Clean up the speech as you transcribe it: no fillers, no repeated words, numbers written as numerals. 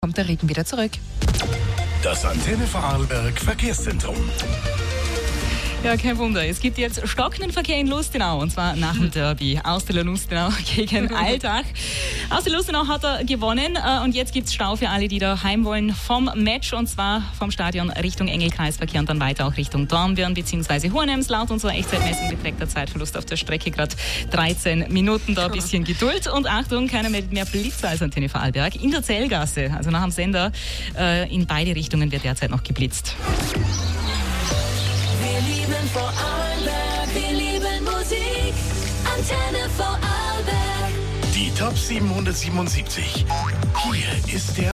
Kommt der Regen wieder zurück. Das Antenne Vorarlberg Verkehrszentrum. Ja, kein Wunder. Es gibt jetzt stockenden Verkehr in Lustenau, und zwar nach dem Derby. Austria Lustenau gegen Altach. Austria Lustenau hat er gewonnen und jetzt gibt es Stau für alle, die da heim wollen vom Match, und zwar vom Stadion Richtung Engelkreisverkehr und dann weiter auch Richtung Dornbirn bzw. Hohenems. Laut unserer Echtzeitmessung beträgt der Zeitverlust auf der Strecke gerade 13 Minuten. Da ein bisschen Geduld und Achtung, keiner meldet mehr Blitzer als Antenne Vorarlberg. In der Zellgasse, also nach dem Sender, in beide Richtungen wird derzeit noch geblitzt. Wir lieben Vorarlberg, wir lieben Musik, Antenne Vorarlberg. Die Top 777. Hier ist der